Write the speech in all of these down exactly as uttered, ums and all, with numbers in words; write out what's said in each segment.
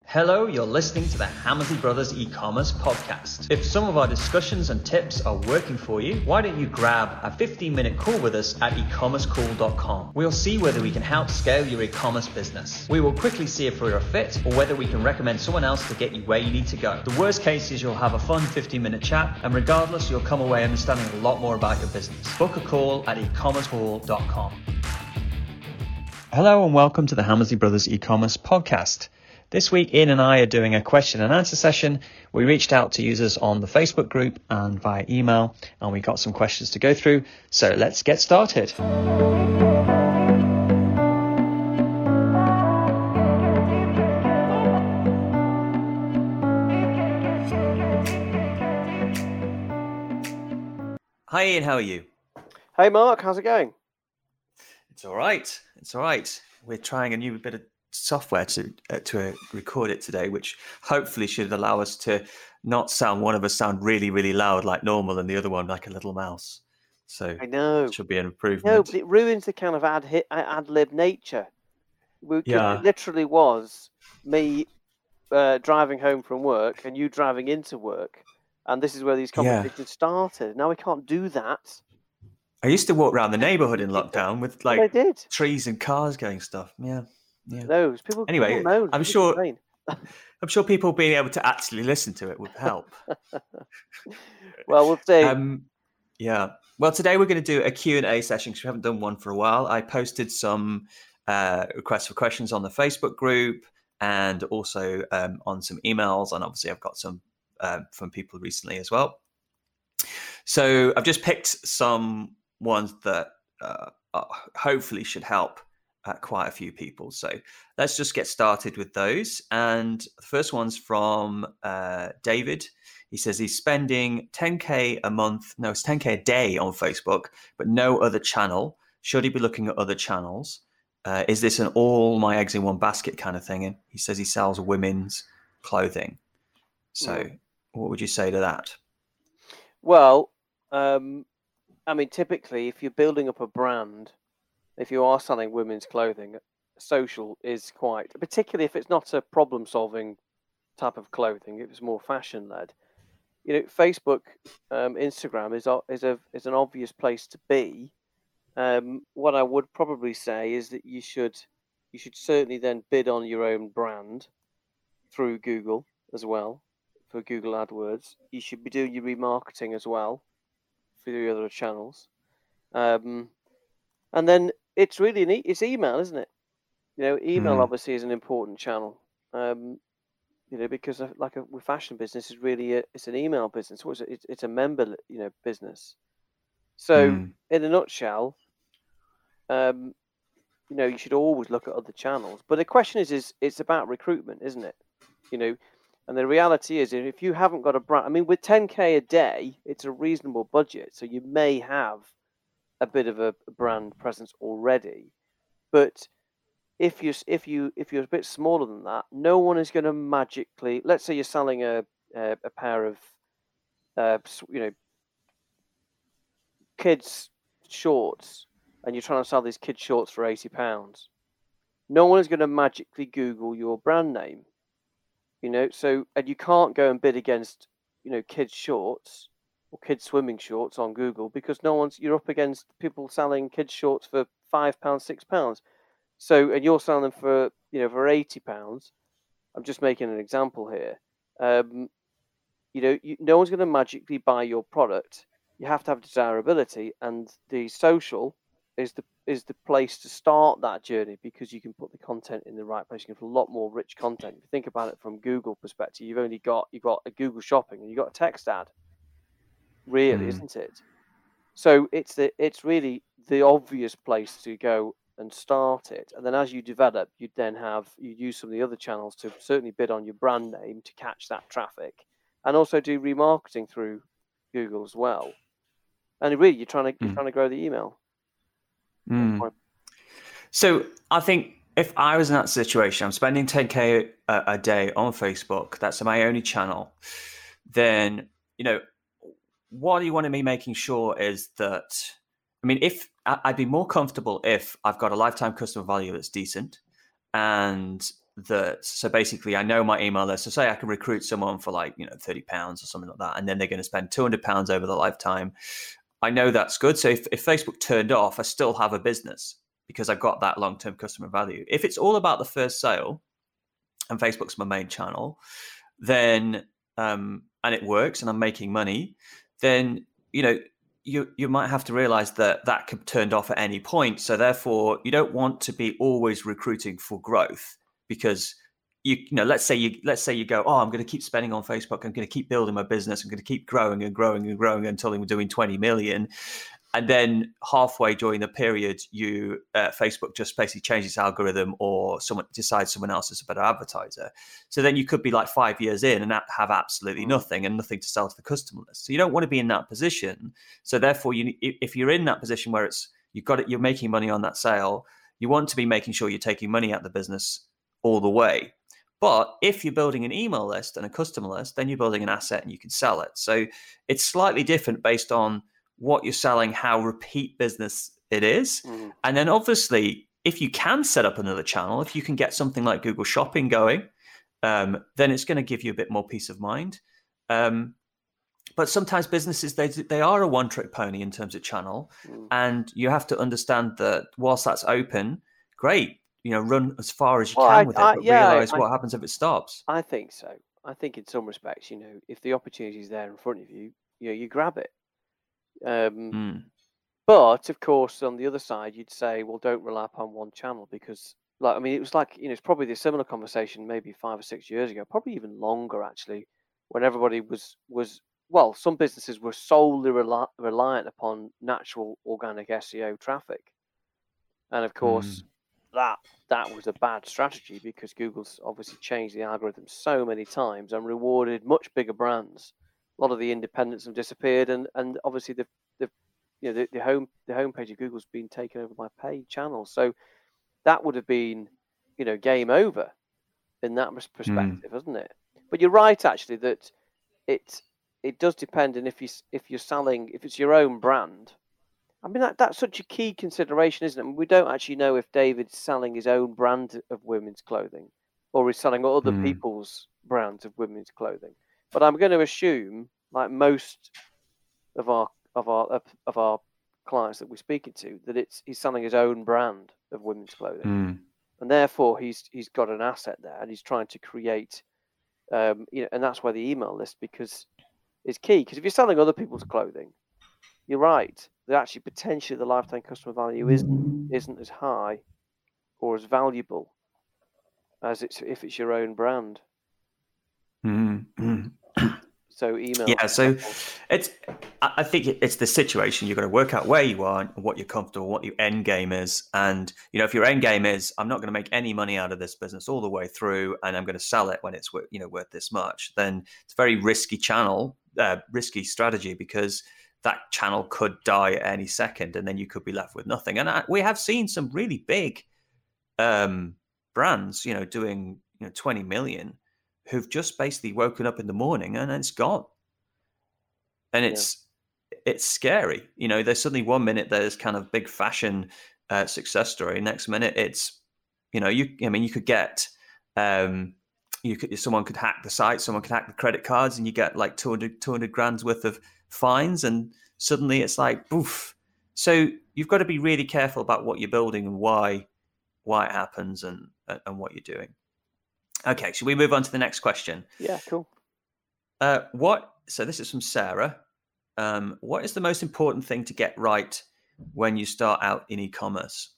Hello, you're listening to the Hammersley Brothers e-commerce podcast. If some of our discussions and tips are working for you, why don't you grab a fifteen minute call with us at e commerce call dot com. We'll see whether we can help scale your e-commerce business. We will quickly see if we're a fit or whether we can recommend someone else to get you where you need to go. The worst case is you'll have a fun fifteen minute chat, and regardless, you'll come away understanding a lot more about your business. Book a call at e commerce call dot com. Hello and welcome to the Hammersley Brothers e-commerce podcast. This week, Ian and I are doing a question and answer session. We reached out to users on the Facebook group and via email, and we got some questions to go through. So let's get started. Hi Ian, how are you? Hey Mark, how's it going? It's all right. It's all right. We're trying a new bit of software to uh, to uh, record it today, which hopefully should allow us to not sound one of us sound really really loud like normal and the other one like a little mouse. So I know it should be an improvement. No, but it ruins the kind of ad hit ad lib nature. We, yeah, it literally was me uh, driving home from work and you driving into work, and this is where these conversations yeah. started. Now we can't do that. I used to walk around the neighbourhood in lockdown with like well, did. trees and cars going stuff. Yeah. Yeah. Those people. Anyway, people know. I'm sure. I'm sure people being able to actually listen to it would help. Well, we'll see. Um, yeah. Well, today we're going to do a Q and A session because we haven't done one for a while. I posted some uh, requests for questions on the Facebook group and also um, on some emails, and obviously I've got some uh, from people recently as well. So I've just picked some ones that uh, hopefully should help Uh, quite a few people. So let's just get started with those. And the first one's from uh, David. He says he's spending ten K a month, no, it's ten K a day on Facebook, but no other channel. Should he be looking at other channels? Uh, is this an all my eggs in one basket kind of thing? And he says he sells women's clothing. So mm. what would you say to that? Well, um, I mean, typically, if you're building up a brand, if you are selling women's clothing, social is quite, particularly if it's not a problem-solving type of clothing, if it's more fashion-led. You know, Facebook, um, Instagram is a, is a is an obvious place to be. Um, what I would probably say is that you should you should certainly then bid on your own brand through Google as well for Google AdWords. You should be doing your remarketing as well for the other channels, um, and then. It's really neat. It's email, isn't it? You know, email mm. obviously is an important channel. Um, you know, because like a with fashion business is really a, it's an email business. What's it? It's, it's a member, you know, business. So, mm. in a nutshell, um, you know, you should always look at other channels. But the question is, is it's about recruitment, isn't it? You know, and the reality is, if you haven't got a brand, I mean, with ten K a day, it's a reasonable budget. So you may have a bit of a brand presence already, but if you if you if you're a bit smaller than that, no one is going to magically. Let's say you're selling a a, a pair of uh, you know kids shorts, and you're trying to sell these kids shorts for eighty pounds. No one is going to magically Google your brand name, you know. So and you can't go and bid against you know kids shorts or kids swimming shorts on Google because no one's you're up against people selling kids shorts for five pounds, six pounds. So and you're selling them for you know for eighty pounds. I'm just making an example here. Um, you know, you, no one's going to magically buy your product. You have to have desirability, and the social is the is the place to start that journey because you can put the content in the right place. You can put a lot more rich content. If you think about it from Google perspective, you've only got you've got a Google Shopping and you've got a text ad. Really, mm. isn't it? So it's the it's really the obvious place to go and start it, and then as you develop, you then have you use some of the other channels to certainly bid on your brand name to catch that traffic, and also do remarketing through Google as well. And really, you're trying to you're mm. trying to grow the email. Mm. So I think if I was in that situation, I'm spending ten K a, a day on Facebook. That's my only channel. Then you know. What you want to be making sure is that, I mean, if I'd be more comfortable if I've got a lifetime customer value that's decent and that, so basically I know my email list. So say I can recruit someone for like, you know, thirty pounds or something like that. And then they're going to spend two hundred pounds over the lifetime. I know that's good. So if, if Facebook turned off, I still have a business because I've got that long-term customer value. If it's all about the first sale and Facebook's my main channel, then, um, and it works and I'm making money, then, you know, you you might have to realize that that could be turned off at any point. So therefore, you don't want to be always recruiting for growth, because you, you know, let's say you let's say you go, oh, I'm going to keep spending on Facebook. I'm going to keep building my business. I'm going to keep growing and growing and growing until I'm doing twenty million. And then halfway during the period, you uh, Facebook just basically changes its algorithm, or someone decides someone else is a better advertiser. So then you could be like five years in and have absolutely nothing and nothing to sell to the customer list. So you don't want to be in that position. So therefore, you if you're in that position where it's you've got it, you're making money on that sale, you want to be making sure you're taking money out of the business all the way. But if you're building an email list and a customer list, then you're building an asset and you can sell it. So it's slightly different based on what you're selling, how repeat business it is. Mm. And then obviously, if you can set up another channel, if you can get something like Google Shopping going, um, then it's going to give you a bit more peace of mind. Um, but sometimes businesses, they they are a one-trick pony in terms of channel. Mm. And you have to understand that whilst that's open, great, you know, run as far as you well, can I, with it, I, but yeah, realize I, what happens if it stops. I think so. I think in some respects, you know, if the opportunity is there in front of you, you know, you grab it. Um, mm. But of course, on the other side, you'd say, well, don't rely upon one channel, because, like, I mean, it was like, you know, it's probably the similar conversation maybe five or six years ago, probably even longer actually, when everybody was was well, some businesses were solely rel- reliant upon natural organic S E O traffic, and of course, mm. that that was a bad strategy, because Google's obviously changed the algorithm so many times and rewarded much bigger brands. A lot of the independents have disappeared, and, and obviously the the you know the, the home the homepage of Google's been taken over by paid channels. So that would have been, you know, game over in that perspective, mm. hasn't it? But you're right, actually, that it it does depend on if you if you're selling, if it's your own brand. I mean, that that's such a key consideration, isn't it? I mean, we don't actually know if David's selling his own brand of women's clothing, or he's selling other mm. people's brands of women's clothing. But I'm going to assume, like most of our of our of our clients that we're speaking to, that it's he's selling his own brand of women's clothing, mm. and therefore he's he's got an asset there, and he's trying to create, um, you know, and that's why the email list because is key. Because if you're selling other people's clothing, you're right, that actually potentially the lifetime customer value isn't isn't as high or as valuable as it's if it's your own brand. Mm-hmm. So email. Yeah, so it's. I think it's the situation. You've got to work out where you are and what you're comfortable, what your end game is, and you know if your end game is, I'm not going to make any money out of this business all the way through, and I'm going to sell it when it's you know worth this much. Then it's a very risky channel, uh, risky strategy, because that channel could die at any second, and then you could be left with nothing. And I, we have seen some really big um, brands, you know, doing you know twenty million. Who've just basically woken up in the morning and it's gone. And it's yeah. it's scary. You know, there's suddenly one minute there's kind of big fashion uh, success story. Next minute it's, you know, you I mean, you could get, um, you could someone could hack the site, someone could hack the credit cards, and you get like two hundred, two hundred grand's worth of fines, and suddenly it's like, poof. So you've got to be really careful about what you're building and why why it happens and and what you're doing. Okay, should we move on to the next question? Yeah, cool. Uh, what? So this is from Sarah. Um, what is the most important thing to get right when you start out in e-commerce?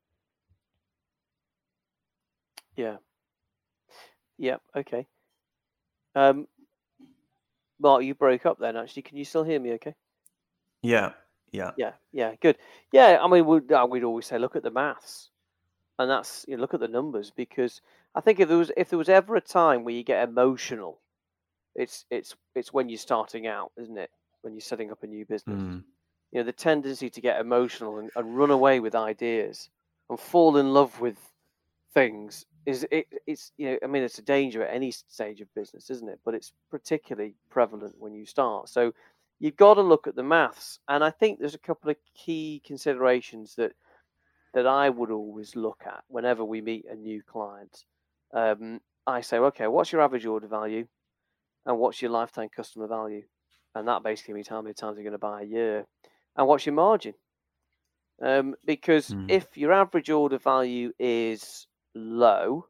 Yeah. Yeah. Okay. Um, Mark, you broke up then. Actually, can you still hear me? Okay. Yeah. Yeah. Yeah. Yeah. Good. Yeah. I mean, we'd, uh, we'd always say, look at the maths, and that's you know, look at the numbers, because I think if there was if there was ever a time where you get emotional, it's it's it's when you're starting out, isn't it? When you're setting up a new business, mm. you know, the tendency to get emotional and, and run away with ideas and fall in love with things is it it's you know I mean it's a danger at any stage of business, isn't it? But it's particularly prevalent when you start. So you've got to look at the maths, and I think there's a couple of key considerations that that I would always look at whenever we meet a new client. um, I say, okay, what's your average order value, and what's your lifetime customer value, and that basically means how many times you're going to buy a year, and what's your margin. Um, because Mm. if your average order value is low,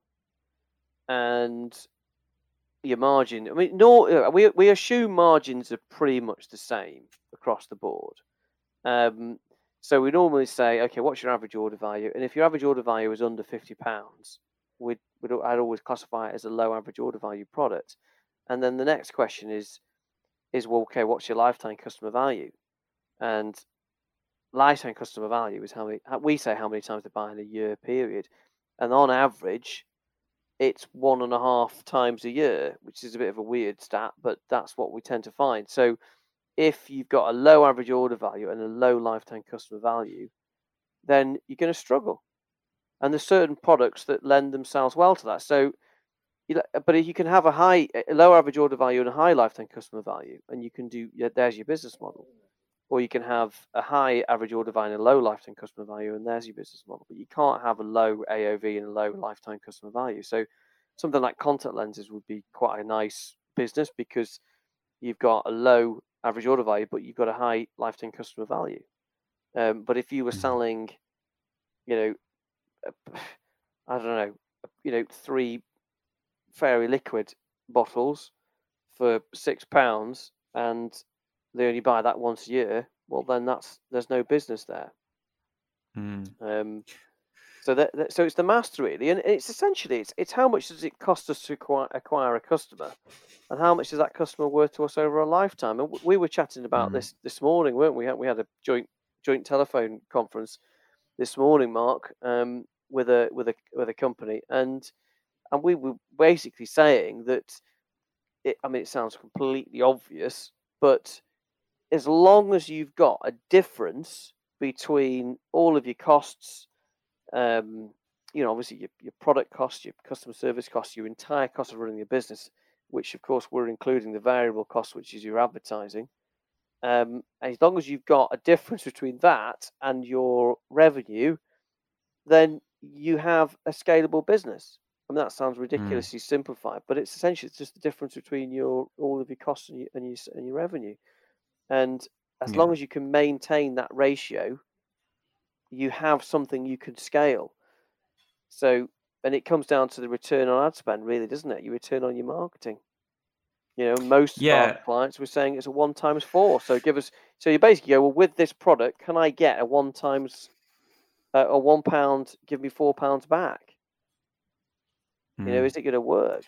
and your margin, I mean, no, we we assume margins are pretty much the same across the board. Um, so we normally say, okay, what's your average order value? And if your average order value is under fifty pounds, we'd, we'd I'd always classify it as a low average order value product. And then the next question is, is well, okay, what's your lifetime customer value? And lifetime customer value is how many we say how many times they buy in a year period, and on average, it's one and a half times a year, which is a bit of a weird stat, but that's what we tend to find. So if you've got a low average order value and a low lifetime customer value, then you're going to struggle. And there's certain products that lend themselves well to that. So, you, but if you can have a high, a low average order value and a high lifetime customer value, and you can do, there's your business model. Or you can have a high average order value and a low lifetime customer value, and there's your business model. But you can't have a low A O V and a low lifetime customer value. So something like contact lenses would be quite a nice business because you've got a low average order value, but you've got a high lifetime customer value. Um, but if you were selling, you know, I don't know, you know, three Fairy Liquid bottles for six pounds, and they only buy that once a year, well, then that's there's no business there. Mm. Um, so that, that so it's the master really, and it's essentially it's it's how much does it cost us to acquire, acquire a customer, and how much is that customer worth to us over a lifetime? And we were chatting about mm. this this morning, weren't we? We had a joint joint telephone conference this morning, Mark, um, with a with a with a company, and and we were basically saying that it. I mean, it sounds completely obvious, but as long as you've got a difference between all of your costs, um, you know, obviously your, your product costs, your customer service costs, your entire cost of running your business, which of course we're including the variable cost, which is your advertising. Um, as long as you've got a difference between that and your revenue, then you have a scalable business. I mean, that sounds ridiculously mm. simplified, but it's essentially it's just the difference between your all of your costs and your and your, and your revenue. And as yeah. long as you can maintain that ratio, you have something you can scale. So, and it comes down to the return on ad spend, really, doesn't it? Your return on your marketing. You know, most yeah. of our clients were saying it's a one times four. So give us. So you basically go, well, with this product, can I get a one times uh, a one pound? Give me four pounds back. Mm. You know, is it going to work?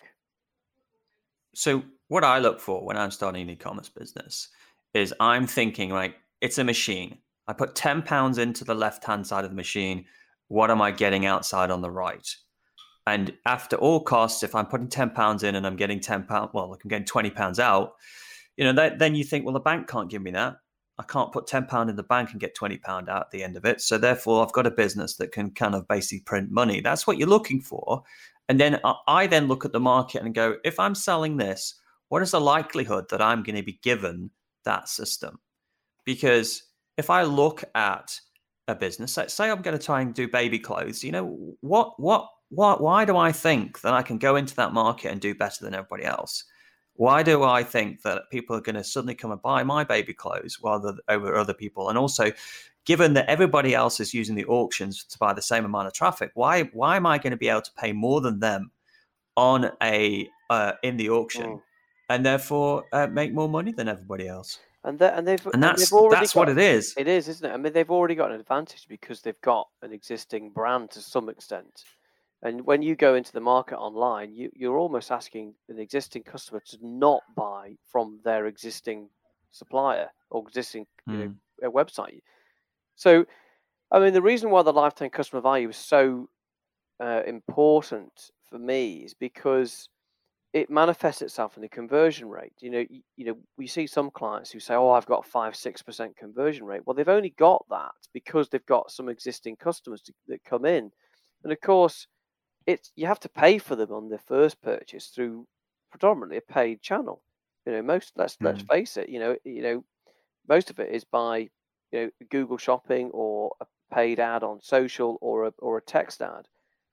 So what I look for when I'm starting an e-commerce business is I'm thinking, like, it's a machine. I put ten pounds into the left-hand side of the machine. What am I getting outside on the right? And after all costs, if I'm putting ten pounds in and I'm getting ten pounds, well, I'm getting twenty pounds out, you know, that, then you think, well, the bank can't give me that. I can't put ten pounds in the bank and get twenty pounds out at the end of it. So therefore, I've got a business that can kind of basically print money. That's what you're looking for. And then I then look at the market and go, if I'm selling this, what is the likelihood that I'm going to be given that system? Because if I look at a business, say I'm going to try and do baby clothes, you know, what, what, what, why do I think that I can go into that market and do better than everybody else? Why do I think that people are going to suddenly come and buy my baby clothes rather over other people? And also, given that everybody else is using the auctions to buy the same amount of traffic, why why am I going to be able to pay more than them on a uh, in the auction, mm. and therefore uh, make more money than everybody else? And that, and they've and that's and they've already that's got, what it is. It is, isn't it? I mean, they've already got an advantage because they've got an existing brand to some extent. And when you go into the market online, you, you're almost asking an existing customer to not buy from their existing supplier or existing mm. you know, website. So, I mean, the reason why the lifetime customer value is so uh, important for me is because it manifests itself in the conversion rate. You know, you, you know, we see some clients who say, "Oh, I've got a five, six percent conversion rate." Well, they've only got that because they've got some existing customers to, that come in, and of course, it's you have to pay for them on their first purchase through predominantly a paid channel. You know, most let's mm. let's face it. You know, you know, most of it is by you know Google Shopping or a paid ad on social or a or a text ad.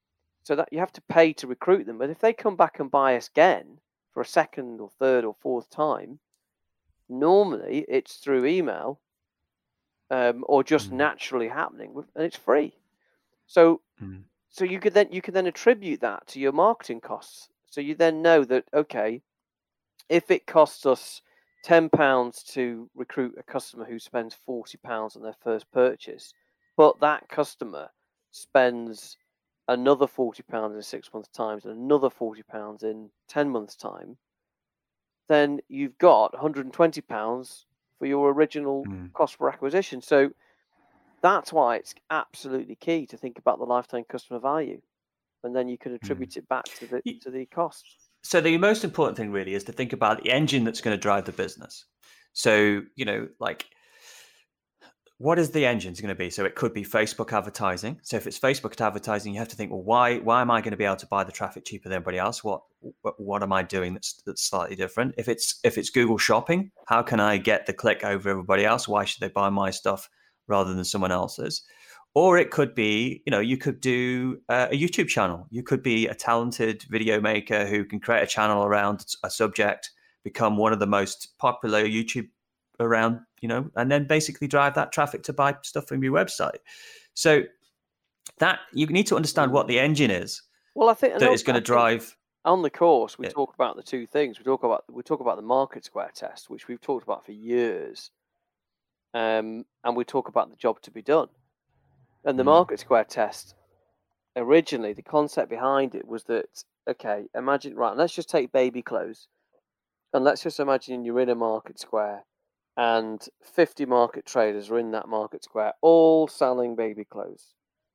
so that you have to pay to recruit them. But if they come back and buy us again for a second or third or fourth time, normally it's through email um, or just mm. naturally happening, and it's free. So, mm. so you could then you can then attribute that to your marketing costs. So you then know that, okay, if it costs us ten pounds to recruit a customer who spends forty pounds on their first purchase, but that customer spends another forty pounds in six months' time and another forty pounds in ten months' time, then you've got one hundred twenty pounds for your original mm. cost per acquisition. So that's why it's absolutely key to think about the lifetime customer value, and then you can attribute mm. it back to the to the cost. So the most important thing really is to think about the engine that's going to drive the business. So, you know, like, what is the engine going to be? So it could be Facebook advertising. So if it's Facebook advertising, you have to think, well, why why am I going to be able to buy the traffic cheaper than everybody else? What what, what am I doing that's that's slightly different? If it's if it's Google Shopping, how can I get the click over everybody else? Why should they buy my stuff rather than someone else's? Or it could be, you know, you could do a YouTube channel. You could be a talented video maker who can create a channel around a subject, become one of the most popular YouTube around, you know, and then basically drive that traffic to buy stuff from your website. So that you need to understand what the engine is. Well, I think that is going to drive. On the course, we yeah. talk about the two things. We talk about we talk about the Market Square test, which we've talked about for years, um, and we talk about the job to be done. And the mm. Market Square test, originally, the concept behind it was that, okay, imagine, right, let's just take baby clothes. And let's just imagine you're in a market square and fifty market traders are in that market square, all selling baby clothes.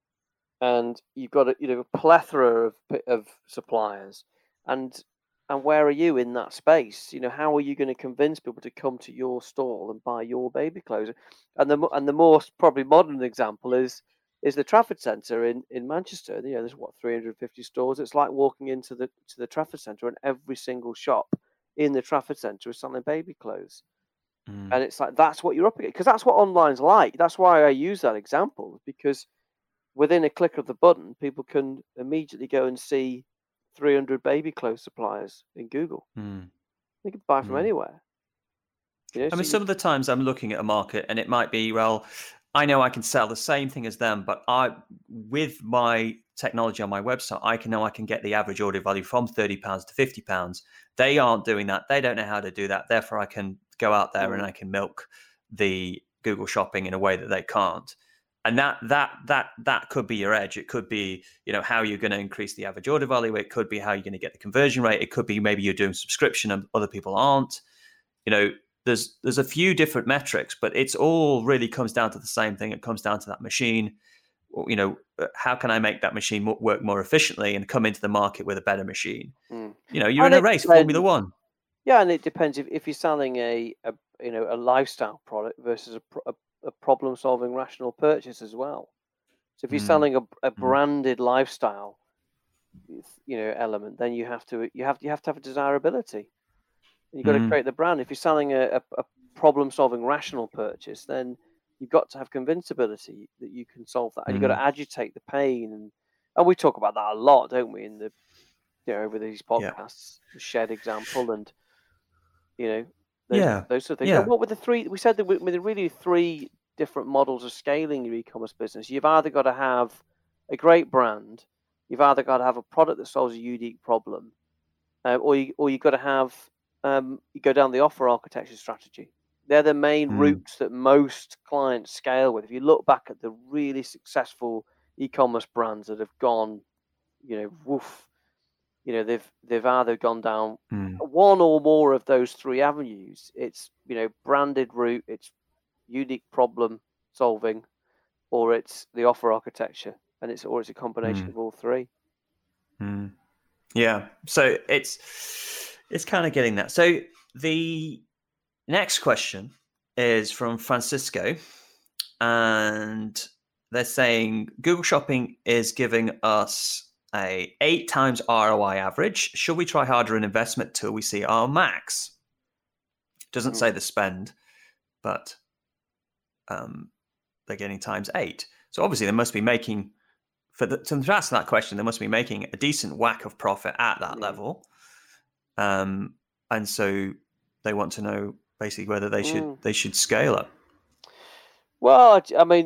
And you've got a, you know, a plethora of of suppliers. And and where are you in that space? You know, how are you going to convince people to come to your stall and buy your baby clothes? And the and the most probably modern example is is the Trafford Centre in, in Manchester. You know, there's what three hundred fifty stores. It's like walking into the to the Trafford Centre and every single shop in the Trafford Centre is selling baby clothes. Mm. And it's like, that's what you're up against, because that's what online's like. That's why I use that example, because within a click of the button, people can immediately go and see three hundred baby clothes suppliers in Google. Mm. They can buy from mm. anywhere. You know, I so mean, you... some of the times I'm looking at a market and it might be, well, I know I can sell the same thing as them, but I, with my technology on my website, I can know I can get the average order value from thirty pounds to fifty pounds. They aren't doing that. They don't know how to do that. Therefore, I can go out there mm. and I can milk the Google Shopping in a way that they can't. And that that that that could be your edge. It could be, you know, how you're going to increase the average order value. It could be how you're going to get the conversion rate. It could be maybe you're doing subscription and other people aren't. You know, there's there's a few different metrics, but it's all really comes down to the same thing. It comes down to that machine. You know, how can I make that machine work more efficiently and come into the market with a better machine? Mm. You know, you're and in a race, depends, Formula One. Yeah, and it depends if, if you're selling a, a you know a lifestyle product versus a, a, a problem-solving rational purchase as well. So if you're mm. selling a, a branded mm. lifestyle, you know, element, then you have to you have you have to have a desirability. You've got mm. to create the brand. If you're selling a, a, a problem-solving rational purchase, then you've got to have convincibility that you can solve that, and mm. you've got to agitate the pain. And and we talk about that a lot, don't we? In the you know over these podcasts, yeah. the shed example, and you know those, yeah, those sort of things. Yeah. And what were the three? We said that with really three different models of scaling your e-commerce business. You've either got to have a great brand, you've either got to have a product that solves a unique problem, uh, or you or you've got to have um, you go down the offer architecture strategy. They're the main mm. routes that most clients scale with. If you look back at the really successful e-commerce brands that have gone, you know, woof, you know, they've they've either gone down mm. one or more of those three avenues. It's, you know, branded route, it's unique problem solving, or it's the offer architecture, and it's or it's a combination mm. of all three. Mm. Yeah. So it's it's kind of getting that. So the next question is from Francisco, and they're saying Google Shopping is giving us a eight times R O I average. Should we try harder in investment till we see our max? Doesn't mm. say the spend, but um, they're getting times eight. So obviously they must be making for the, to ask that question, they must be making a decent whack of profit at that yeah. level. Um, and so they want to know basically whether they should mm. they should scale up. Well, I mean,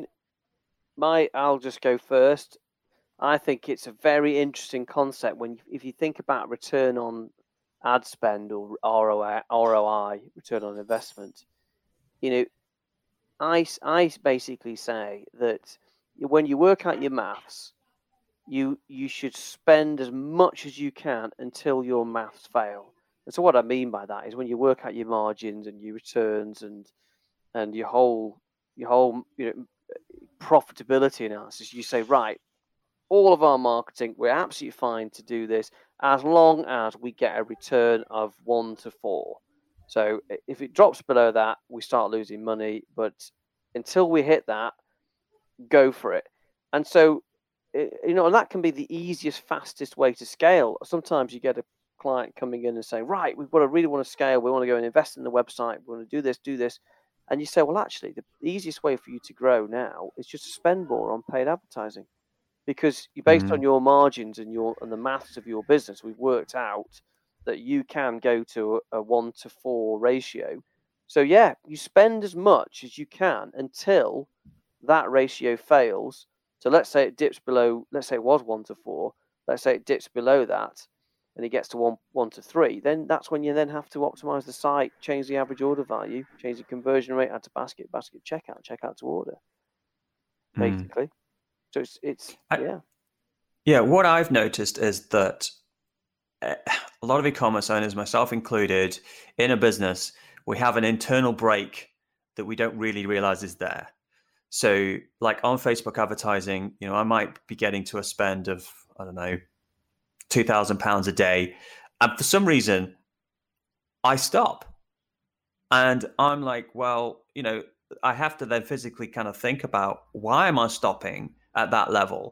my I'll just go first. I think it's a very interesting concept when, if you think about return on ad spend or R O I, R O I, return on investment. You know, I, I basically say that when you work out your maths, you you should spend as much as you can until your maths fail. And so what I mean by that is when you work out your margins and your returns and and your whole your whole you know profitability analysis, you say, right, all of our marketing, we're absolutely fine to do this as long as we get a return of one to four. So if it drops below that, we start losing money. But until we hit that, go for it. And so, you know, that can be the easiest, fastest way to scale. Sometimes you get a client coming in and saying, right, we've got to really want to scale. We want to go and invest in the website. We want to do this, do this. And you say, well, actually, the easiest way for you to grow now is just to spend more on paid advertising. Because you based mm-hmm. on your margins and your and the maths of your business, we've worked out that you can go to a, a one to four ratio. So yeah, you spend as much as you can until that ratio fails. So let's say it dips below. Let's say it was one to four. Let's say it dips below that, and it gets to one one to three. Then that's when you then have to optimize the site, change the average order value, change the conversion rate, add to basket, basket checkout, checkout to order. Basically. Mm. So it's, it's yeah. Yeah, what I've noticed is that a lot of e-commerce owners, myself included, in a business, we have an internal break that we don't really realize is there. So like on Facebook advertising, you know, I might be getting to a spend of, I don't know, two thousand pounds a day. And for some reason, I stop. And I'm like, well, you know, I have to then physically kind of think about, why am I stopping at that level?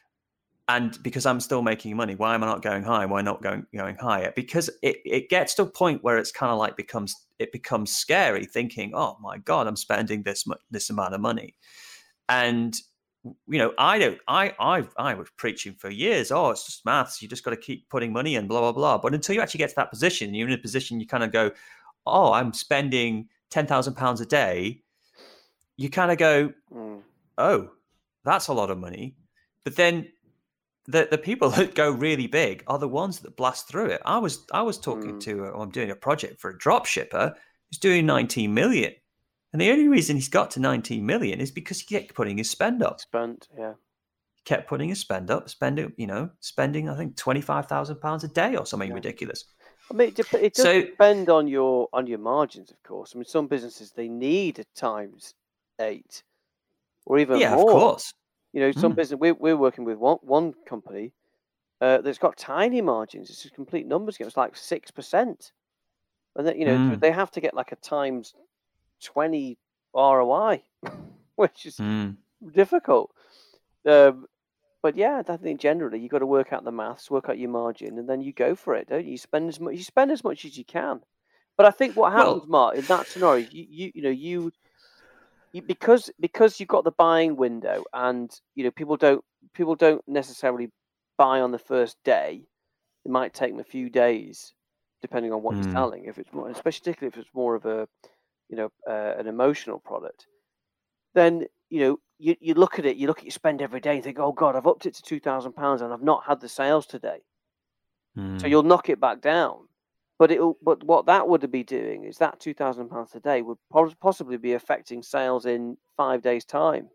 And because I'm still making money, why am I not going higher? Why not going going higher? Because it, it gets to a point where it's kind of like becomes it becomes scary, thinking, oh my God, I'm spending this much, this amount of money. And you know, I don't I I I was preaching for years, oh, it's just maths, you just got to keep putting money in, blah, blah, blah. But until you actually get to that position, you're in a position you kind of go, oh, I'm spending ten thousand pounds a day. You kind of go, mm. oh, that's a lot of money. But then the the people that go really big are the ones that blast through it. I was I was talking mm. to, I'm doing a project for a drop shipper who's doing nineteen million. And the only reason he's got to nineteen million is because he kept putting his spend up. Spent, yeah. He kept putting his spend up, spending, you know, spending, I think, twenty-five thousand pounds a day or something yeah. ridiculous. I mean, it, it does so, depend on your on your margins, of course. I mean, some businesses, they need a times eight or even yeah, more. Yeah, of course. You know, some mm. business, we're, we're working with one, one company uh, that's got tiny margins. It's a complete numbers game. It's like six percent. And, that, you know, mm. they have to get like a times twenty R O I, which is mm. difficult. Um, but yeah, I think generally you've got to work out the maths, work out your margin, and then you go for it, don't you? You spend as much, you spend as much as you can. But I think what happens, well, Mark, in that scenario, you, you, you know, you, you because because you've got the buying window, and you know people don't people don't necessarily buy on the first day. It might take them a few days, depending on what mm. you're selling. If it's more, especially if it's more of a, you know, uh, an emotional product, then you know you, you look at it, you look at your spend every day, and think, oh God, I've upped it to two thousand pounds, and I've not had the sales today. Mm. So you'll knock it back down. But it, but what that would be doing is that two thousand pounds a day would possibly be affecting sales in five days' time.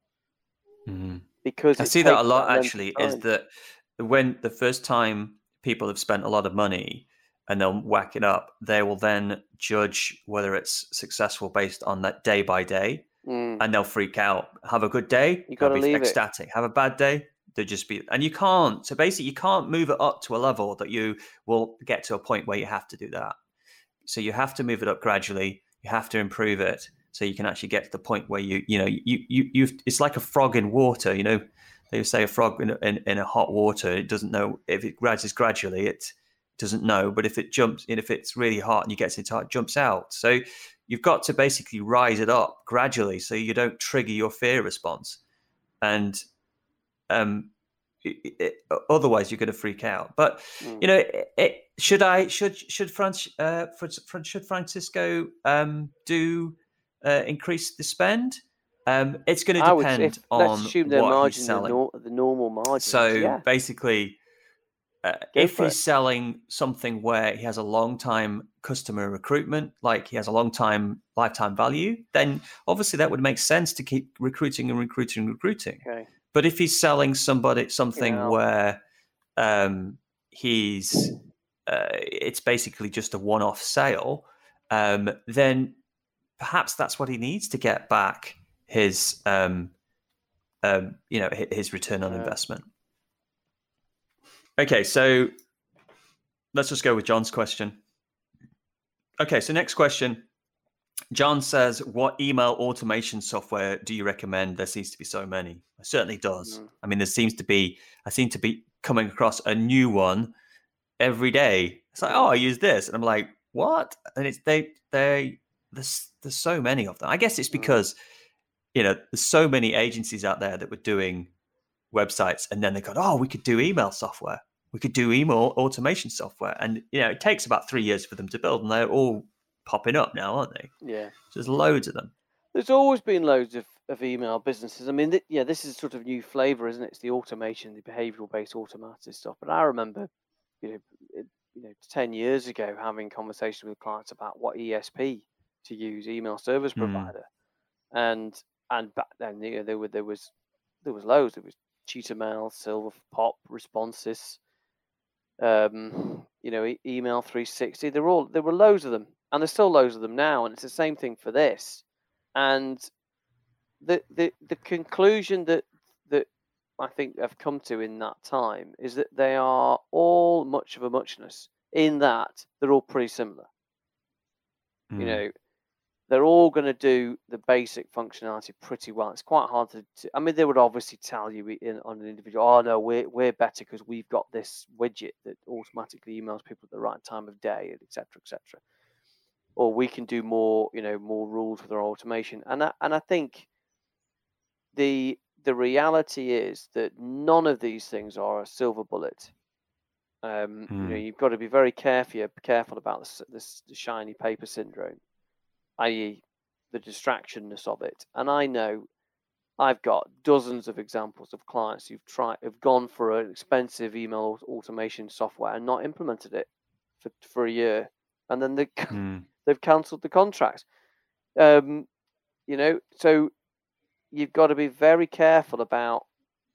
Mm. Because I see that a lot. Actually, is that when the first time people have spent a lot of money and they'll whack it up, they will then judge whether it's successful based on that day by day, mm. and they'll freak out. Have a good day, you got to leave ecstatic. It. Have a bad day. They just be, and you can't. So basically, you can't move it up to a level that you will get to a point where you have to do that. So you have to move it up gradually. You have to improve it so you can actually get to the point where you, you know, you you you. It's like a frog in water. You know, they say a frog in in, in a hot water. It doesn't know if it rises gradually. It doesn't know, but if it jumps, and if it's really hot and you get into it, it jumps out. So you've got to basically rise it up gradually so you don't trigger your fear response. And Um, it, it, otherwise you're going to freak out. But Mm. you know, it, it, should I should should Franc, uh, should Francisco um, do uh, increase the spend? Um, it's going to I would, depend if, on let's assume their what he's margins are selling. nor, the normal margins. So yeah. basically, uh, Go if for he's it. selling something where he has a long time customer recruitment, like he has a long time lifetime value, then obviously that would make sense to keep recruiting and recruiting and recruiting. Okay. But if he's selling somebody something Yeah. where um, he's uh, it's basically just a one-off sale, um, then perhaps that's what he needs to get back his um, um, you know his return on Yeah. investment. Okay, so let's just go with John's question. Okay, so next question. John says, what email automation software do you recommend? There seems to be so many. It certainly does. Mm. I mean, there seems to be, I seem to be coming across a new one every day. It's like, oh, I use this. And I'm like, what? And it's, they, they, there's, there's so many of them. I guess it's because, you know, there's so many agencies out there that were doing websites and then they got, oh, we could do email software. We could do email automation software. And, you know, it takes about three years for them to build and they're all popping up now, aren't they? Yeah. So there's loads of them. There's always been loads of, of email businesses. I mean, th- yeah, this is sort of new flavor, isn't it? It's the automation, the behavioral-based automated stuff. But I remember, you know, it, you know, ten years ago having conversations with clients about what E S P to use, email service provider, mm. and and back then, you know, there were there was there was loads. There was Cheetah Mail, Silver Pop, Responsys, um, you know, e- Email three sixty. There were all there were loads of them. And there's still loads of them now, and it's the same thing for this. And the the the conclusion that that I think I've come to in that time is that they are all much of a muchness in that they're all pretty similar. Mm. You know, they're all going to do the basic functionality pretty well. It's quite hard to, to I mean, they would obviously tell you in, on an individual, oh no, we're we're better because we've got this widget that automatically emails people at the right time of day, et cetera, et cetera. Or we can do more, you know, more rules with our automation. And I, and I think the the reality is that none of these things are a silver bullet. Um, mm. You know, you've got to be very careful careful about this, this the shiny paper syndrome, that is, the distractionness of it. And I know I've got dozens of examples of clients who've tried, have gone for an expensive email automation software and not implemented it for for a year, and then they. Mm. They've cancelled the contract. Um, you know, so you've got to be very careful about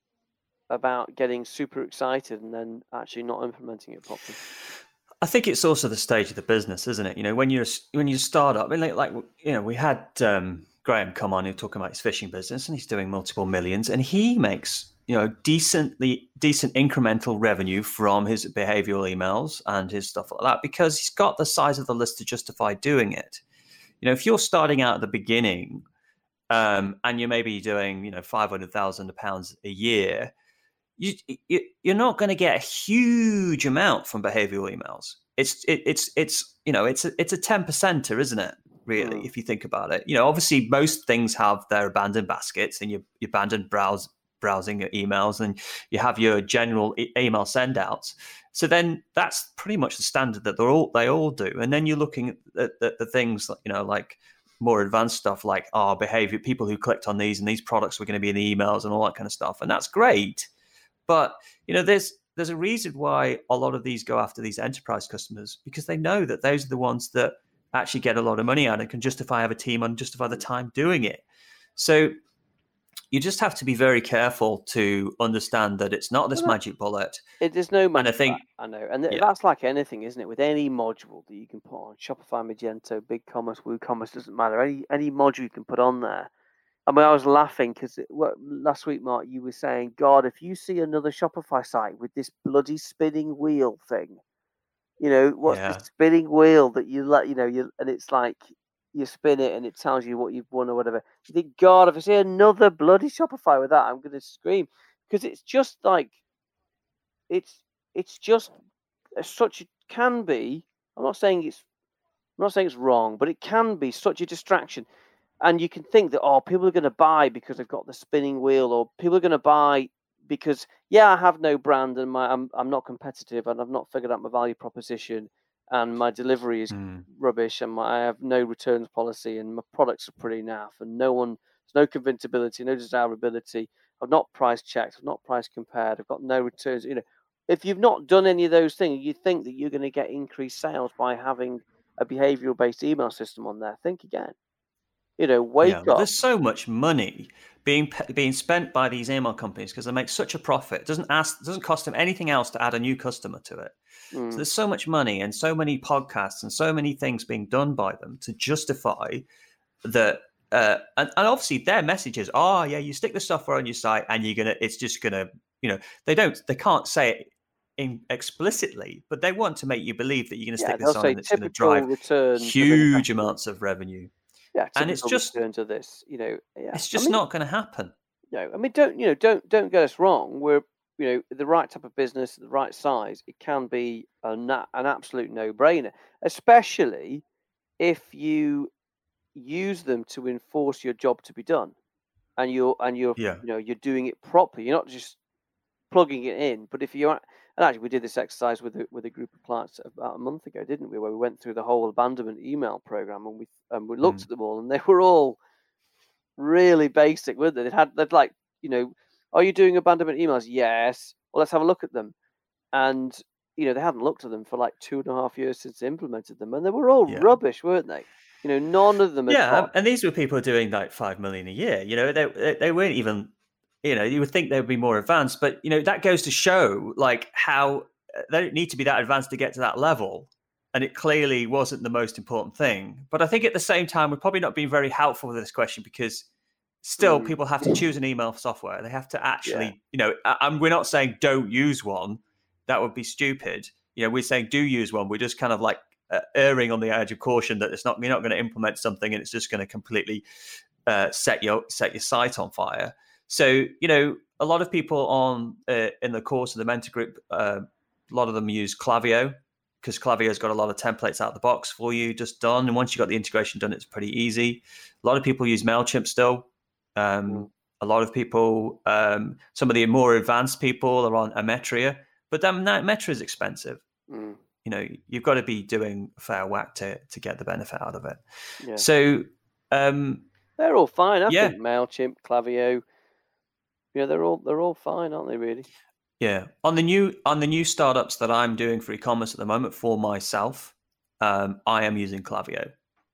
about getting super excited and then actually not implementing it properly. I think it's also the stage of the business, isn't it? You know, when you're when you start up, I mean, like, like you know, we had um, Graham come on who talking about his fishing business, and he's doing multiple millions, and he makes you know decently decent incremental revenue from his behavioral emails and his stuff like that because he's got the size of the list to justify doing it. You know, if you're starting out at the beginning um, and you're maybe doing you know five hundred thousand pounds a year, you, you you're not going to get a huge amount from behavioral emails. It's it, it's it's you know it's a, it's a ten percenter, isn't it? Really, mm. if you think about it, you know, obviously most things have their abandoned baskets and your your abandoned browse. browsing your emails and you have your general e- email send outs. So then that's pretty much the standard that they're all, they all do. And then you're looking at the, the, the things, you know, like more advanced stuff like our oh, behavior, people who clicked on these and these products were going to be in the emails and all that kind of stuff. And that's great. But, you know, there's, there's a reason why a lot of these go after these enterprise customers because they know that those are the ones that actually get a lot of money out and can justify have a team and justify the time doing it. So, you just have to be very careful to understand that it's not this well, magic bullet. It is no magic. And I think I know, and yeah. that's like anything, isn't it? With any module that you can put on Shopify, Magento, BigCommerce, WooCommerce, doesn't matter. Any any module you can put on there. I mean, I was laughing because well, last week, Mark, you were saying, "God, if you see another Shopify site with this bloody spinning wheel thing, you know, what's yeah. the spinning wheel that you let, you know, you and it's like." You spin it and it tells you what you've won or whatever. You think, God, if I see another bloody Shopify with that, I'm going to scream because it's just like it's it's just such it can be. I'm not saying it's I'm not saying it's wrong, but it can be such a distraction. And you can think that oh, people are going to buy because they've got the spinning wheel, or people are going to buy because yeah, I have no brand and my I'm I'm not competitive and I've not figured out my value proposition and my delivery is Mm. rubbish and my, I have no returns policy and my products are pretty naff and no one there's no convincibility, no desirability. I've not price checked, I've not price compared, I've got no returns. You know, if you've not done any of those things, you think that you're going to get increased sales by having a behavioral based email system on there. Think again. You know, wake Yeah, well, up. there's so much money being being spent by these email companies because they make such a profit. It doesn't ask, doesn't cost them anything else to add a new customer to it. Mm. So there's so much money and so many podcasts and so many things being done by them to justify that. Uh, and, and obviously their message is, oh yeah, you stick the software on your site and you're gonna, it's just gonna, you know, they don't, they can't say it in explicitly, but they want to make you believe that you're gonna Yeah, stick they'll this on say and it's gonna typical drive returns of huge investment. amounts of revenue. Yeah, And it's typical just, returns of this. You know, yeah, it's I just mean, not going to happen. no, I mean, don't you know? Don't don't get us wrong. We're you know the right type of business, the right size. It can be a na- an absolute no brainer, especially if you use them to enforce your job to be done, and you're and you're Yeah. you know you're doing it properly. You're not just plugging it in. But if you are, and actually we did this exercise with a, with a group of clients about a month ago, didn't we? Where we went through the whole abandonment email program and we and we looked Mm. at them all, and they were all really basic, weren't they? They had they'd like you know, are you doing abandonment emails? Yes. Well, let's have a look at them. And you know, they hadn't looked at them for like two and a half years since they implemented them, and they were all Yeah. rubbish, weren't they? You know, none of them had Yeah, got. and these were people doing like five million a year. You know, they they, they weren't even. You know, you would think they would be more advanced, but you know that goes to show like how they don't need to be that advanced to get to that level. And it clearly wasn't the most important thing. But I think at the same time, we're probably not being very helpful with this question because still Mm, people have to choose an email software. They have to actually, yeah. you know, and we're not saying don't use one. That would be stupid. You know, we're saying do use one. We're just kind of like uh, erring on the edge of caution that it's not, you're not going to implement something and it's just going to completely uh, set your set your site on fire. So, you know, a lot of people on uh, in the course of the mentor group, uh, a lot of them use Klaviyo because Klaviyo's got a lot of templates out of the box for you, just done. And once you got the integration done, it's pretty easy. A lot of people use MailChimp still. Um, Mm. A lot of people, um, some of the more advanced people are on Emetria, but then Emetria is expensive. Mm. You know, you've got to be doing a fair whack to to get the benefit out of it. Yeah. So um, they're all fine. I yeah. think MailChimp, Klaviyo, you know, they're all they're all fine, aren't they? Really? Yeah. On the new on the new startups that I'm doing for e-commerce at the moment for myself, um, I am using Klaviyo.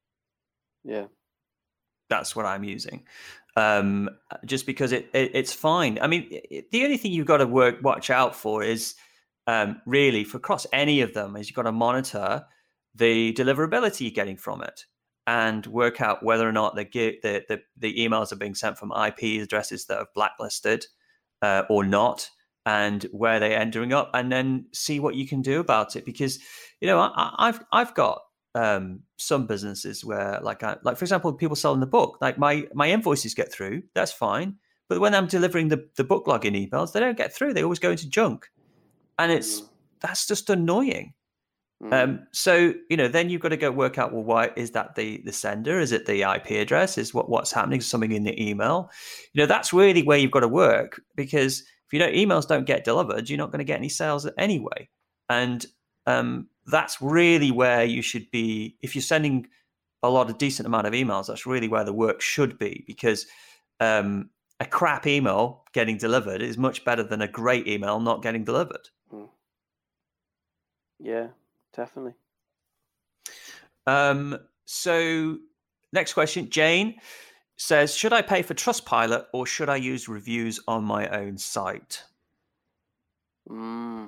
Yeah. That's what I'm using. Um, just because it, it it's fine. I mean, it, the only thing you've got to work watch out for is um, really for across any of them is you've got to monitor the deliverability you're getting from it and work out whether or not the the the, the emails are being sent from I P addresses that are blacklisted uh, or not, and where they're ending up, and then see what you can do about it. Because you know I, I've I've got. Um, some businesses where, like, I, like for example, people selling the book, like my my invoices get through, that's fine. But when I'm delivering the the book login emails, they don't get through. They always go into junk, and it's Mm. that's just annoying. Mm. Um, so you know, then you've got to go work out, well, why is that the the sender? Is it the I P address? Is what what's happening? Is something in the email? You know, that's really where you've got to work, because if you don't, emails don't get delivered, you're not going to get any sales anyway. And um, that's really where you should be. If you're sending a lot of decent amount of emails, that's really where the work should be, because um, a crap email getting delivered is much better than a great email not getting delivered. Mm. Yeah, definitely. Um, so next question, Jane says, should I pay for Trustpilot or should I use reviews on my own site? Mm.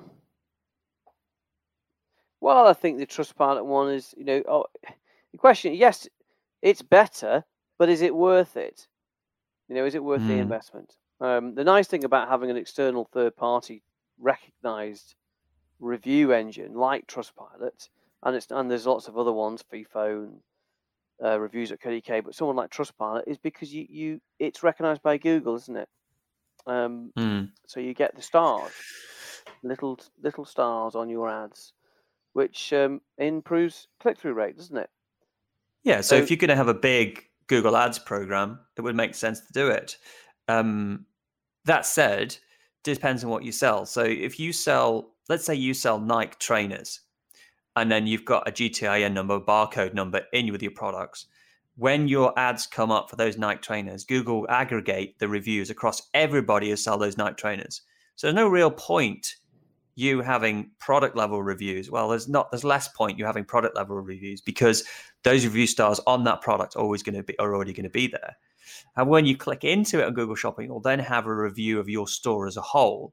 Well, I think the Trustpilot one is, you know, oh, the question, yes, it's better, but is it worth it? You know, is it worth mm. the investment? Um, the nice thing about having an external third-party recognized review engine like Trustpilot, and it's and there's lots of other ones, FIFO and uh, reviews at K D K, but someone like Trustpilot is because you you it's recognized by Google, isn't it? Um, mm. So you get the stars, little little stars on your ads, which um, improves click-through rate, doesn't it? Yeah. So, so if you're going to have a big Google Ads program, it would make sense to do it. Um, that said, depends on what you sell. So if you sell, let's say you sell Nike trainers, and then you've got a G T I N number, barcode number in with your products. When your ads come up for those Nike trainers, Google aggregate the reviews across everybody who sell those Nike trainers. So there's no real point you having product level reviews. Well, there's not. There's less point you having product level reviews because those review stars on that product are always going to be are already going to be there. And when you click into it on Google Shopping, you'll then have a review of your store as a whole,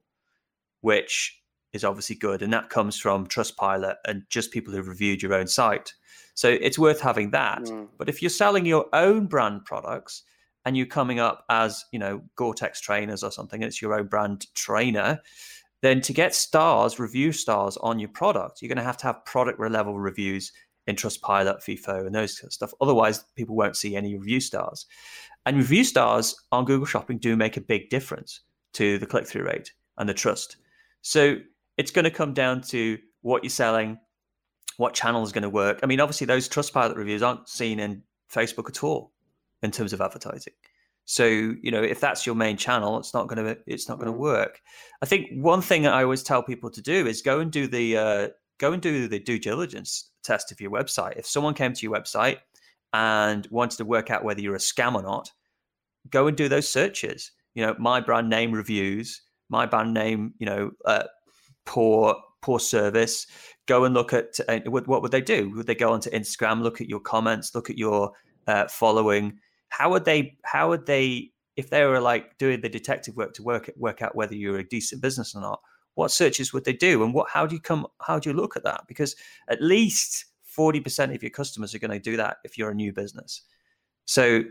which is obviously good. And that comes from Trustpilot and just people who've reviewed your own site. So it's worth having that. Mm. But if you're selling your own brand products and you're coming up as, you know, Gore-Tex trainers or something, and it's your own brand trainer, then to get stars, review stars on your product, you're going to have to have product level reviews in Trustpilot, FIFO, and those kind of stuff. Otherwise, people won't see any review stars. And review stars on Google Shopping do make a big difference to the click-through rate and the trust. So it's going to come down to what you're selling, what channel is going to work. I mean, obviously, those Trustpilot reviews aren't seen in Facebook at all in terms of advertising. So, you know, if that's your main channel, it's not going to it's not going to work. I think one thing that I always tell people to do is go and do the uh, go and do the due diligence test of your website. If someone came to your website and wanted to work out whether you're a scam or not, go and do those searches. You know, my brand name reviews, my brand name, you know, uh, poor poor service. Go and look at uh, what, what would they do? Would they go onto Instagram, look at your comments, look at your uh, following? How would they? How would they? If they were like doing the detective work to work work out whether you're a decent business or not, what searches would they do? And what? How do you come? How do you look at that? Because at least forty percent of your customers are going to do that if you're a new business. So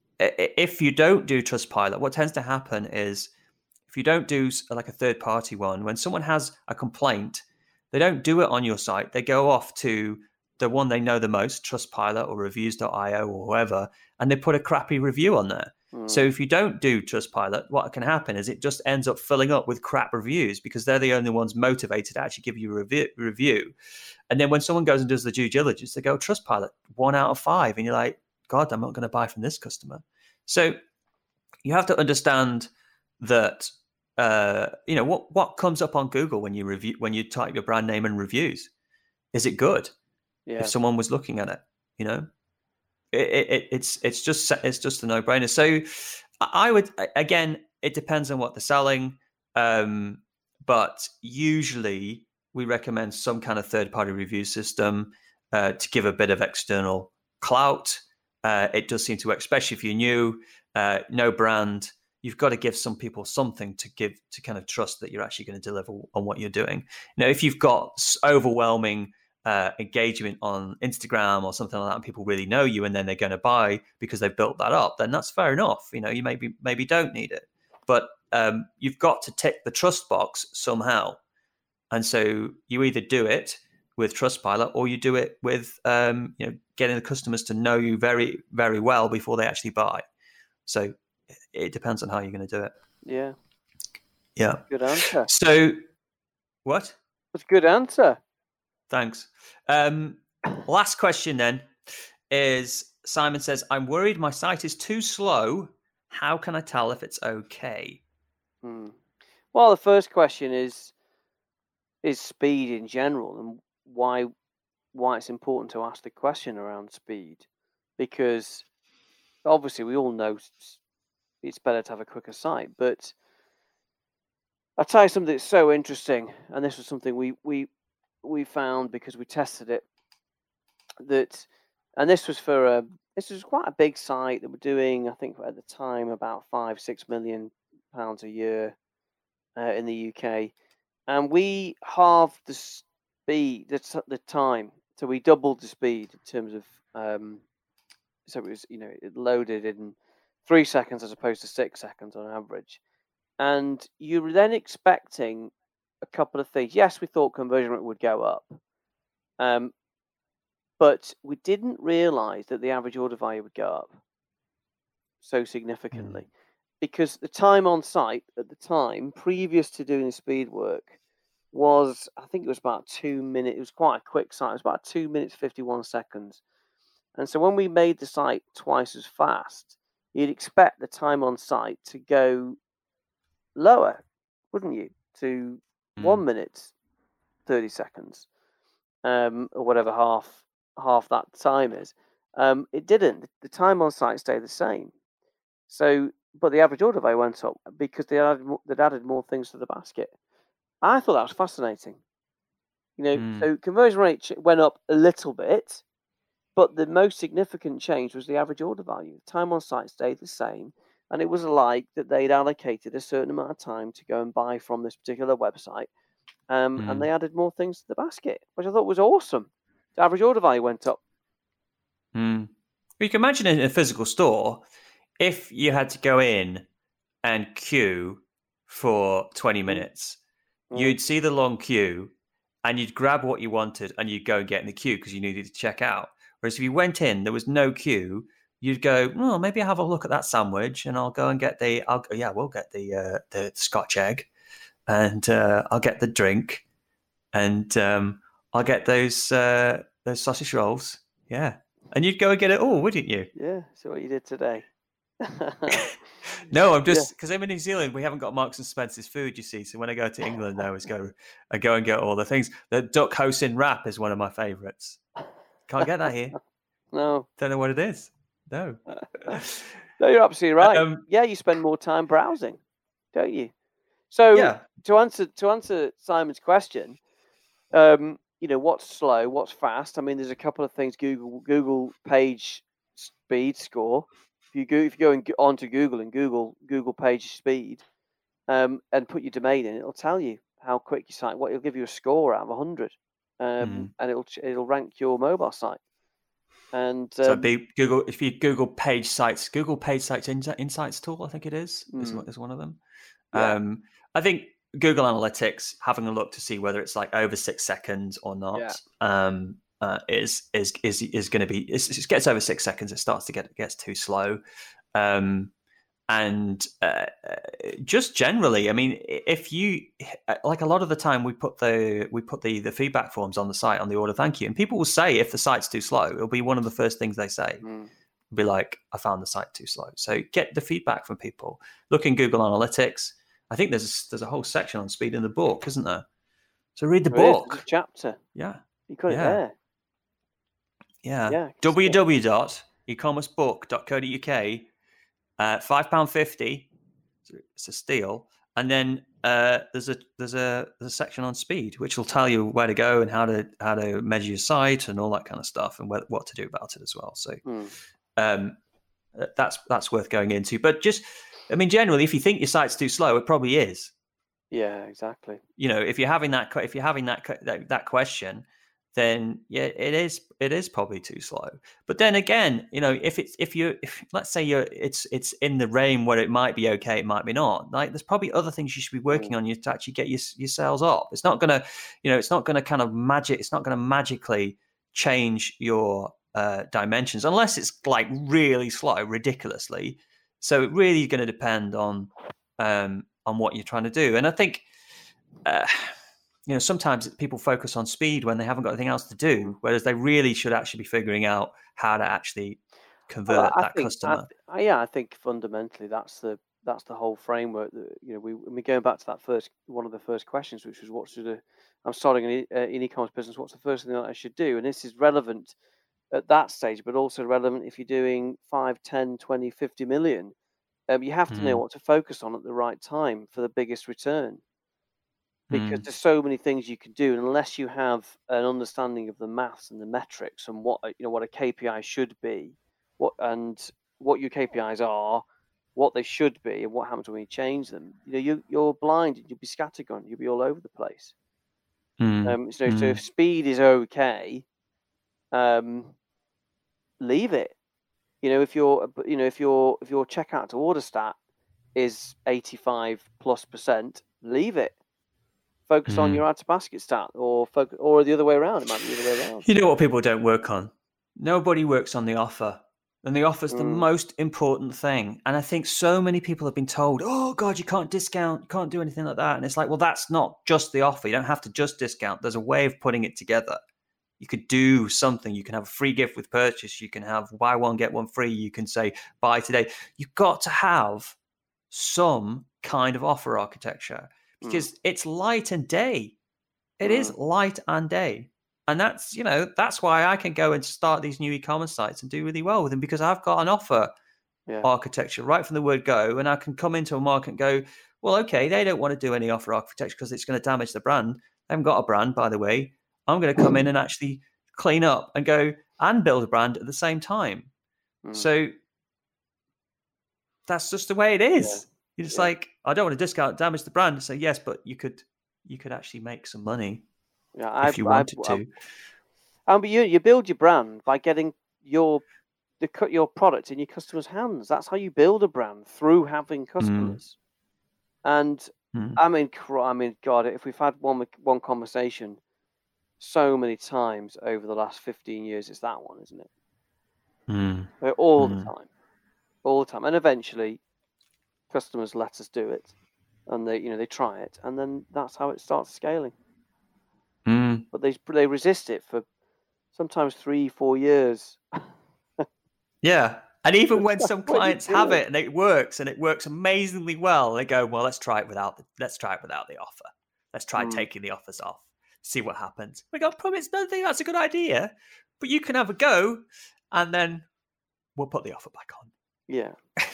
if you don't do Trustpilot, what tends to happen is if you don't do like a third party one, when someone has a complaint, they don't do it on your site. They go off to the one they know the most, Trustpilot or reviews dot io or whoever, and they put a crappy review on there. Mm. So if you don't do Trustpilot, what can happen is it just ends up filling up with crap reviews because they're the only ones motivated to actually give you a review. review. And then when someone goes and does the due diligence, they go, Trustpilot, one out of five. And you're like, God, I'm not going to buy from this customer. So you have to understand that, uh, you know, what, what comes up on Google when you review, when you type your brand name and reviews? Is it good? Yeah. If someone was looking at it, you know, it, it, it's it's just it's just a no-brainer. So I would, again, it depends on what they're selling, um, but usually we recommend some kind of third-party review system uh, to give a bit of external clout. Uh, it does seem to work, especially if you're new, uh, no brand. You've got to give some people something to give to kind of trust that you're actually going to deliver on what you're doing. You know, if you've got overwhelming uh, engagement on Instagram or something like that, and people really know you, and then they're going to buy because they've built that up, then that's fair enough. You know, you maybe maybe don't need it, but um, you've got to tick the trust box somehow. And so you either do it with Trustpilot or you do it with um, you know, getting the customers to know you very, very well before they actually buy. So it depends on how you're going to do it. Yeah. Yeah. Good answer. So what? That's a good answer. Thanks. Um, last question then is Simon says, I'm worried my site is too slow. How can I tell if it's okay? Hmm. Well, the first question is, is speed in general, and why why it's important to ask the question around speed, because obviously we all know it's better to have a quicker site, but I'll tell you something that's so interesting, and this was something we we we found because we tested it, that, and this was for a this was quite a big site that were doing, I think at the time, about five six million pounds a year uh, in the U K, and we halved the speed, the, the time, so we doubled the speed in terms of um, so it was, you know, it loaded in three seconds as opposed to six seconds on average. And you were then expecting a couple of things. Yes, we thought conversion rate would go up, um, but we didn't realize that the average order value would go up so significantly, mm. because the time on site at the time, previous to doing the speed work, was, I think it was about two minutes. It was quite a quick site. It was about two minutes, fifty-one seconds. And so when we made the site twice as fast, you'd expect the time on site to go lower, wouldn't you, to Mm. one minute, thirty seconds, um, or whatever half half that time is. Um, it didn't. The time on site stayed the same. So, but the average order value went up because they added mo- they'd added more things to the basket. I thought that was fascinating. You know, Mm. so conversion rate ch- went up a little bit, but the most significant change was the average order value. Time on site stayed the same, and it was like that they'd allocated a certain amount of time to go and buy from this particular website, um, and Mm. they added more things to the basket, which I thought was awesome. The average order value went up. Mm. You can imagine in a physical store, if you had to go in and queue for twenty minutes, Mm. you'd see the long queue and you'd grab what you wanted and you'd go and get in the queue because you needed to check out. Whereas if you went in, there was no queue, you'd go, oh, maybe I'll have a look at that sandwich and I'll go and get the, I'll, yeah, we'll get the uh, the Scotch egg and uh, I'll get the drink and um, I'll get those uh, those sausage rolls. Yeah. And you'd go and get it all, wouldn't you? Yeah, so what you did today. No, I'm Yeah. just because I'm in New Zealand. We haven't got Marks and Spencer's food, you see. So when I go to England, I always go, I go and get all the things. The duck hosin wrap is one of my favourites. Can't get that here. No. Don't know what it is. No. No, you're absolutely right. Um, Yeah, you spend more time browsing, don't you? So yeah. to answer to answer Simon's question, um, you know, what's slow, what's fast? I mean, there's a couple of things. Google Google page speed score. If you go if you go and onto Google and Google Google page speed, um, and put your domain in, it'll tell you how quick your site. What it'll give you a score out of a hundred, um, Mm. and it'll it'll rank your mobile site. And So um, be Google if you Google page sites, Google page sites insights tool, I think it is, is, mm, is one of them. yeah, Um, I think Google Analytics, having a look to see whether it's like over six seconds or not, Yeah. um, uh, is is is is going to be. It's, it gets over six seconds, it starts to get gets too slow. Um, and uh, just generally, I mean, if you like, a lot of the time we put the we put the the feedback forms on the site on the order thank you, and people will say if the site's too slow, it'll be one of the first things they say. mm, Be like, I found the site too slow. So get the feedback from people. Look in Google Analytics. I think there's there's a whole section on speed in the book, isn't there? So read the there is, there's a book. chapter. Yeah, You got it yeah, there. yeah. Yeah. w w w dot e commerce book dot co dot u k. Uh, five pound fifty. It's a steal. And then uh, there's a there's a there's a section on speed, which will tell you where to go and how to how to measure your site and all that kind of stuff, and what, what to do about it as well. So Mm. um, that's that's worth going into. But just, I mean, generally, if you think your site's too slow, it probably is. Yeah, exactly. You know, if you're having that if you're having that that, that question, then yeah, it is it is probably too slow. But then again, you know, if it's if you if let's say you're it's it's in the realm where it might be okay, it might be not. Like, there's probably other things you should be working Mm. on you to actually get your your sales up. It's not gonna, you know, it's not gonna kind of magic. It's not gonna magically change your uh, dimensions unless it's like really slow, ridiculously. So it really is going to depend on um, on what you're trying to do. And I think. Uh, you know, sometimes people focus on speed when they haven't got anything else to do, whereas they really should actually be figuring out how to actually convert Well, I that think, I, customer. I, yeah, I think fundamentally that's the that's the whole framework. That, you know, we I mean, going back to that first one of the first questions, which was what should a, I'm starting an, e- uh, an e-commerce business. What's the first thing that I should do? And this is relevant at that stage, but also relevant if you're doing five, ten, twenty, fifty million. Um, you have to know Mm. what to focus on at the right time for the biggest return. Because Mm. there's so many things you can do, and unless you have an understanding of the maths and the metrics and what you know what a K P I should be, what and what your K P Is are, what they should be, and what happens when you change them, you know, you you're blinded, you'll be scattergun, you'll be all over the place. Mm. Um, so, so Mm. if speed is okay, um, leave it. You know, if your you know if your if your checkout to order stat is eighty-five plus percent, leave it. Focus on Mm. your add to basket stat, or focus, or the other way around. It might be the other way around. You know what people don't work on? Nobody works on the offer. And the offer's the Mm. most important thing. And I think so many people have been told, oh, God, you can't discount, you can't do anything like that. And it's like, well, that's not just the offer. You don't have to just discount. There's a way of putting it together. You could do something. You can have a free gift with purchase. You can have buy one, get one free. You can say buy today. You've got to have some kind of offer architecture, because mm. it's light and day. It mm. is light and day. And that's, you know, that's why I can go and start these new e-commerce sites and do really well with them, because I've got an offer yeah. architecture right from the word go, and I can come into a market and go, well, okay, they don't want to do any offer architecture because it's going to damage the brand. They haven't got a brand, by the way. I'm going to come in and actually clean up and go and build a brand at the same time. Mm. So that's just the way it is. Yeah. You're just yeah. like, I don't want to discount, damage the brand. So yes, but you could, you could actually make some money yeah, if I've, you wanted I've, to. I've, um, but you you build your brand by getting your the cut your product in your customers' hands. That's how you build a brand, through having customers. Mm. And mm. I mean, I mean, God, if we've had one one conversation so many times over the last fifteen years, it's that one, isn't it? Mm. All mm. the time, all the time, and eventually, customers let us do it, and they, you know, they try it, and then that's how it starts scaling. Mm. But they they resist it for sometimes three, four years. Yeah. And even when some clients have it and it works and it works amazingly well, they go, well, let's try it without the, let's try it without the offer. Let's try mm. taking the offers off, see what happens. We go, promise, don't think that's a good idea, but you can have a go, and then we'll put the offer back on. Yeah.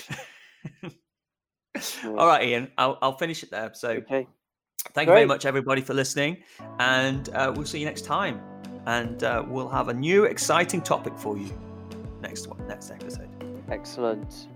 yeah. All right, Ian, I'll, I'll finish it there. So okay. thank Great. you very much, everybody, for listening, and uh, we'll see you next time. And uh, we'll have a new exciting topic for you next one, next episode. Excellent.